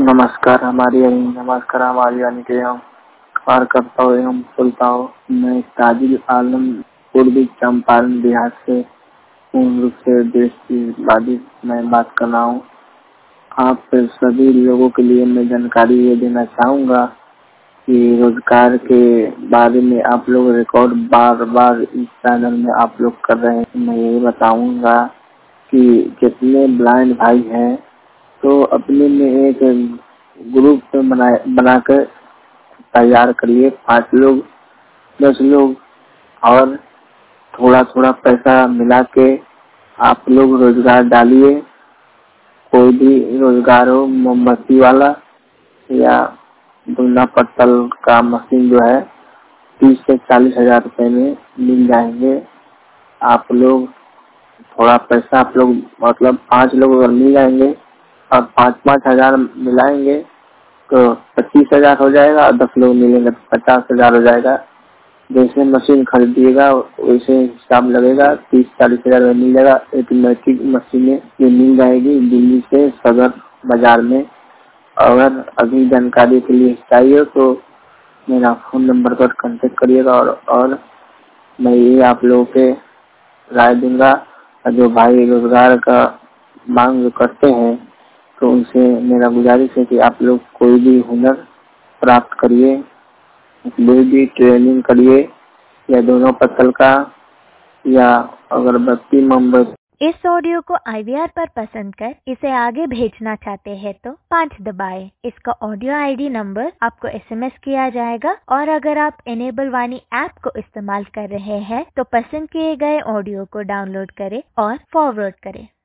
नमस्कार हमारी यानी कि हम कार्यकर्ता एवं सुलताओं। मैं ताजिल आलम पूर्वी चंपारण बिहार से पूर्ण रूप से देश की वादी मैं बात कर रहा हूँ। आप सभी लोगों के लिए मैं जानकारी ये देना चाहूँगा कि रोजगार के बारे में आप लोग रिकॉर्ड बार बार इस चैनल में आप लोग कर रहे हैं। मैं यही बताऊँगा कि जितने ब्लाइंड भाई हैं तो अपने में एक ग्रुप बनाकर तैयार करिए, 5 लोग 10 लोग, और थोड़ा थोड़ा पैसा मिला के आप लोग रोजगार डालिए। कोई भी रोजगार हो, मोमबत्ती वाला या धुलना पत्तल का मशीन जो है 30 से 40 हजार रुपए में मिल जाएंगे। आप लोग थोड़ा पैसा आप लोग मतलब 5 लोग अगर मिल जाएंगे और 5-5 हजार मिलाएंगे तो 25 हजार हो जाएगा, और 10 लोग मिलेंगे तो 50 हजार हो जाएगा। जैसे मशीन खरीदिएगा वैसे हिसाब लगेगा, 30-40 हजार में मिल जाएगा। ऑटोमेटिक मशीनें ये मिल जाएगी दिल्ली से सदर बाजार में। अगर अभी जानकारी के लिए चाहिए तो मेरा फोन नंबर पर कांटेक्ट करिएगा, और मैं ये आप लोगों के राय दूंगा। जो भाई रोजगार का मांग करते हैं तो उनसे मेरा गुजारिश है कि आप लोग कोई भी हुनर प्राप्त करिए, कोई भी ट्रेनिंग करिए, या दोनों पत्तल का या अगरबत्ती मोमबत्ती। इस ऑडियो को IVR पर पसंद कर इसे आगे भेजना चाहते हैं तो 5 दबाएं। इसका ऑडियो ID नंबर आपको SMS किया जाएगा, और अगर आप इनेबल वाणी ऐप को इस्तेमाल कर रहे हैं तो पसंद किए गए ऑडियो को डाउनलोड करें और फॉरवर्ड करें।